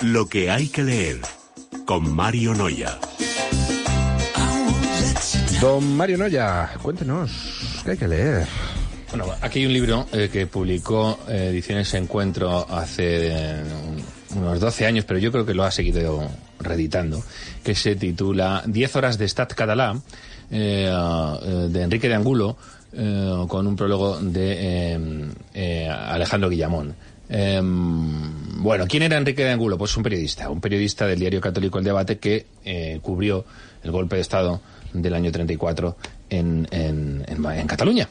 Lo que hay que leer, con Mario Noya. Don Mario Noya, cuéntenos, ¿qué hay que leer? Bueno, aquí hay un libro que publicó Ediciones Encuentro hace unos 12 años, pero yo creo que lo ha seguido reeditando, que se titula 10 horas de Estat català, de Enrique de Angulo, con un prólogo de Alejandro Guillamón. Bueno, ¿quién era Enrique de Angulo? Pues un periodista del diario católico El Debate que cubrió el golpe de Estado del año 34 en Cataluña.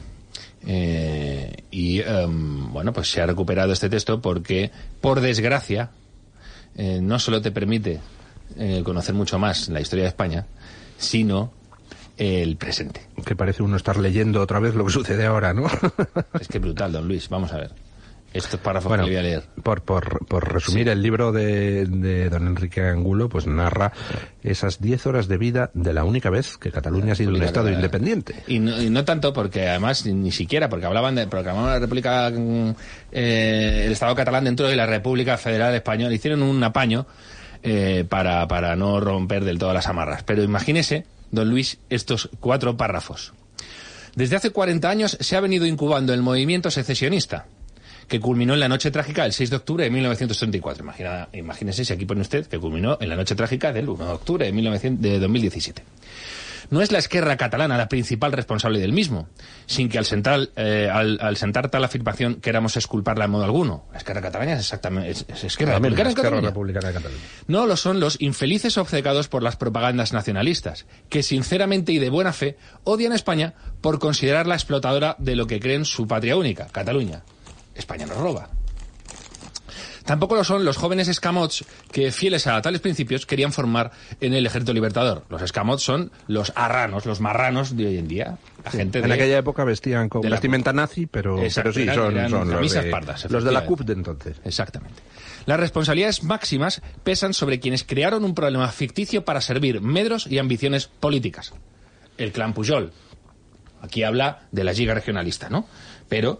Bueno, pues se ha recuperado este texto porque, por desgracia, no solo te permite conocer mucho más la historia de España, sino el presente. Que parece uno estar leyendo otra vez lo que sucede ahora, ¿no? Es que brutal, don Luis. Vamos a ver. Estos párrafos que le voy a leer. Por resumir, sí. El libro de don Enrique Angulo pues narra esas 10 horas de vida de la única vez que Cataluña ha sido un Estado independiente. Y no tanto porque, además, ni siquiera, porque proclamaban la República, el Estado catalán dentro de la República Federal Española. Hicieron un apaño para no romper del todo las amarras. Pero imagínese, don Luis, estos 4 párrafos. Desde hace 40 años se ha venido incubando el movimiento secesionista, que culminó en la noche trágica del 6 de octubre de 1934. Imagínese si aquí pone usted que culminó en la noche trágica del 1 de octubre de 2017. No es la Esquerra catalana la principal responsable del mismo, sin que al sentar tal afirmación queramos exculparla en modo alguno. La Esquerra catalana es exactamente Esquerra Republicana de Cataluña. No lo son los infelices obcecados por las propagandas nacionalistas, que sinceramente y de buena fe odian a España por considerarla explotadora de lo que creen su patria única, Cataluña. España nos roba. Tampoco lo son los jóvenes escamots que, fieles a tales principios, querían formar en el Ejército Libertador. Los escamots son los arranos, los marranos de hoy en día. La gente en aquella época vestían con vestimenta nazi, pero sí, son los de la CUP de entonces. Exactamente. Las responsabilidades máximas pesan sobre quienes crearon un problema ficticio para servir medros y ambiciones políticas. El clan Pujol. Aquí habla de la Lliga regionalista, ¿no? Pero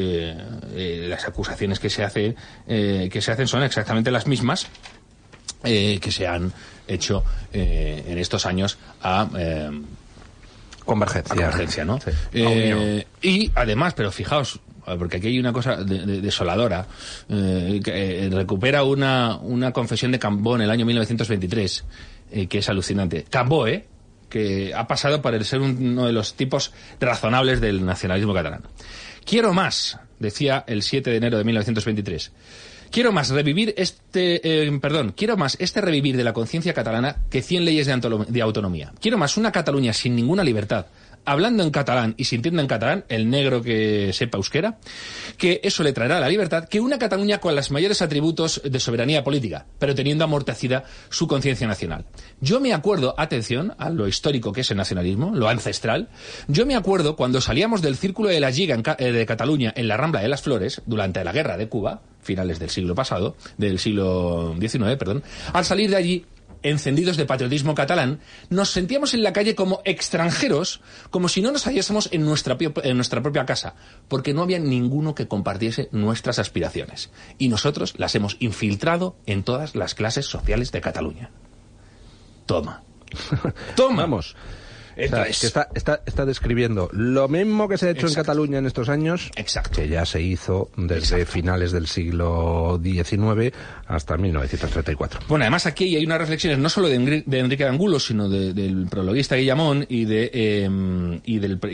las acusaciones que se hacen son exactamente las mismas que se han hecho en estos años a Convergencia, ¿no? Sí. Y además, pero fijaos, porque aquí hay una cosa desoladora, que recupera una confesión de Cambó en el año 1923, que es alucinante. Cambó, que ha pasado por ser uno de los tipos razonables del nacionalismo catalán. Quiero más, decía el 7 de enero de 1923. Quiero más revivir este revivir de la conciencia catalana que 100 leyes de autonomía. Quiero más una Cataluña sin ninguna libertad, hablando en catalán y sintiendo en catalán, el negro que sepa euskera, que eso le traerá la libertad, que una Cataluña con los mayores atributos de soberanía política, pero teniendo amortecida su conciencia nacional. Yo me acuerdo, atención, a lo histórico que es el nacionalismo, lo ancestral, yo me acuerdo cuando salíamos del Círculo de la Lliga de Cataluña en la Rambla de las Flores, durante la Guerra de Cuba, finales del siglo XIX, al salir de allí, encendidos de patriotismo catalán, nos sentíamos en la calle como extranjeros, como si no nos hallásemos en nuestra propia casa, porque no había ninguno que compartiese nuestras aspiraciones. Y nosotros las hemos infiltrado en todas las clases sociales de Cataluña. Toma. Vamos. O sea, que está describiendo lo mismo que se ha hecho en Cataluña en estos años, que ya se hizo desde finales del siglo XIX hasta 1934. Bueno, además aquí hay unas reflexiones no solo de Enrique de Angulo, sino del prologuista Guillamón y del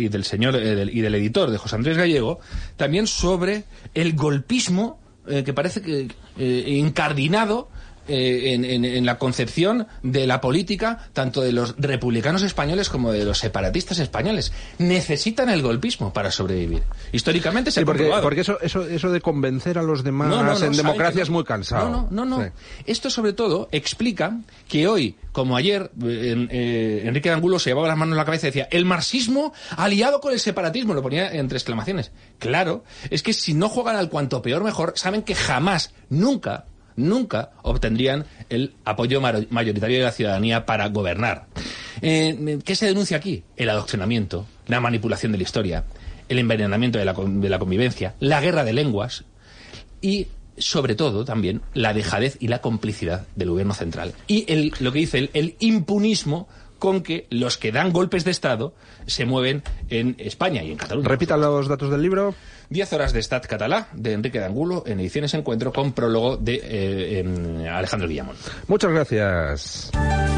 editor de José Andrés Gallego, también sobre el golpismo que parece que incardinado en la concepción de la política tanto de los republicanos españoles como de los separatistas españoles. Necesitan el golpismo para sobrevivir. Históricamente se ha comprobado. Porque eso de convencer a los demás en democracia es muy cansado. No. Sí. Esto sobre todo explica que hoy, como ayer, Enrique de Angulo se llevaba las manos en la cabeza y decía: el marxismo aliado con el separatismo, lo ponía entre exclamaciones. Claro, es que si no juegan al cuanto peor mejor, saben que jamás, nunca obtendrían el apoyo mayoritario de la ciudadanía para gobernar. ¿Qué se denuncia aquí? El adoctrinamiento, la manipulación de la historia, el envenenamiento de la convivencia, la guerra de lenguas y sobre todo también la dejadez y la complicidad del gobierno central. Y lo que dice el impunismo con que los que dan golpes de Estado se mueven en España y en Cataluña. Repita los datos del libro. 10 horas de Estat català, de Enrique de Angulo, en Ediciones Encuentro, con prólogo de Alejandro Guillamón. Muchas gracias.